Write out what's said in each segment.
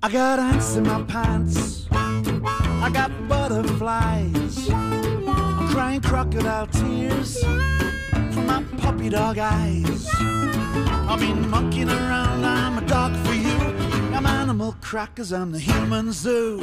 I got ants in my pants, I got butterflies, I'm crying crocodile tears from my puppy dog eyes. I've been monkeying around, I'm a dog for you. I'm animal crackers, I'm the human zoo.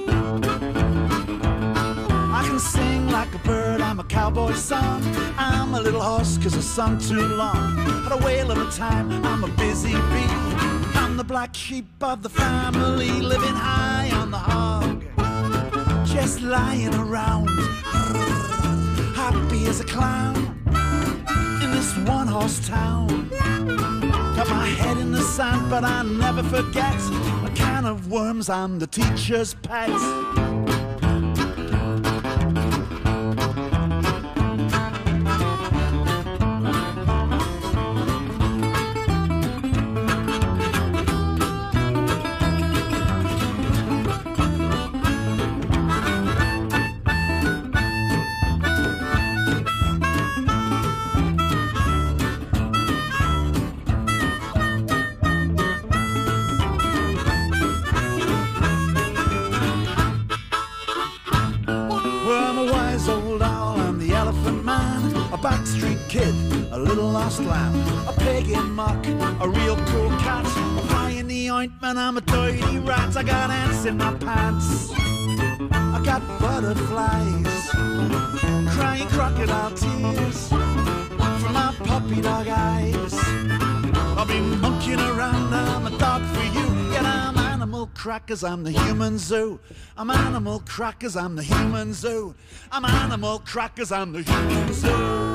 I can sing like a bird, I'm a cowboy song. I'm a little horse cause I sung too long. Had a whale of a time, I'm a busy bee. I'm the black sheep of the family, living high on the hog, just lying around, happy as a clown in this one-horse town. Got my head in the sand, but I never forget. A can of worms, I'm the teacher's pet. A backstreet kid, a little lost lamb, a pig in muck, a real cool cat, a fly in the ointment, I'm a dirty rat. I got ants in my pants, I got butterflies, crying crocodile tears from my puppy dog eyes. I've been monkeying around, I'm a dog for you. Yet I'm animal crackers, I'm the human zoo. I'm animal crackers, I'm the human zoo. I'm animal crackers, I'm the human zoo.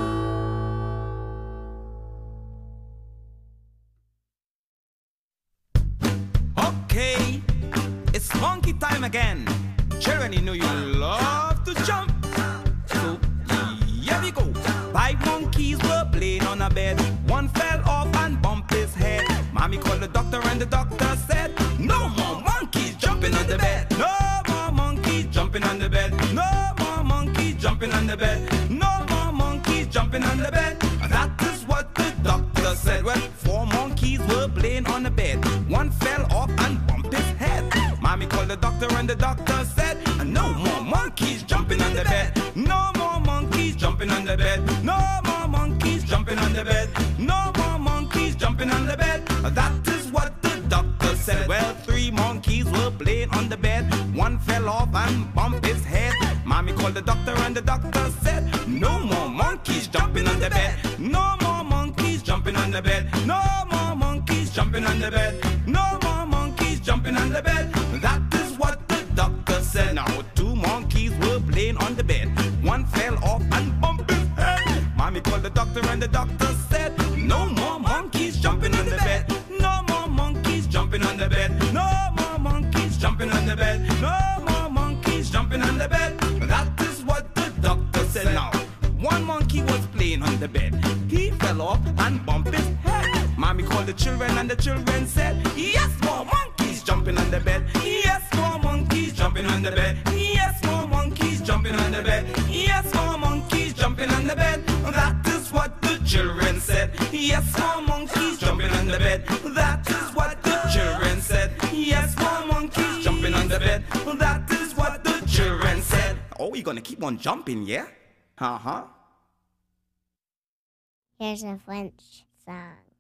Okay, it's monkey time again. Children, you know you love to jump. So here we go. 5 monkeys were playing on a bed. One fell off and bumped his head. Mommy called the doctor and the doctor said, no more monkeys jumping on the bed. No more monkeys jumping on the bed. No more monkeys jumping on the bed. No more monkeys jumping on the bed. That is what the doctor said. Well, 4 monkeys were playing on the bed. One fell off and bumped his head. Mommy called the doctor and the doctor said, no more monkeys jumping on the bed. No more monkeys jumping on the bed. No more monkeys jumping on the bed. No more monkeys jumping on the bed. That is what the doctor said. Well, 3 monkeys were playing on the bed. One fell off and bumped his head. Mommy called the doctor and the doctor said, no more monkeys jumping on the bed. No more monkeys jumping on the bed. No more monkeys jumping on the bed. No more monkeys jumping on the bed. That is what the doctor said. Now 2 monkeys were playing on the bed. One fell off and bumped his head. Mommy called the doctor and the doctor said, no more monkeys jumping on the bed. No more monkeys jumping on the bed. No more monkeys jumping on the bed. No more monkeys jumping on the bed. That is what the doctor said. Now 1 monkey was playing on the bed. He fell off and bumped his head. Mommy called the children and the children said, yes, more monkeys jumping on the bed. Yes, more monkeys jumping on the bed. Yes, more monkeys jumping on the bed. Yes, more monkeys jumping on the bed. That is what the children said. Yes, more monkeys jumping on the bed. That is what the children said. Yes, more monkeys jumping on the bed. That is what the children said. Oh, we're gonna keep on jumping, yeah? Uh-huh. Here's a French song.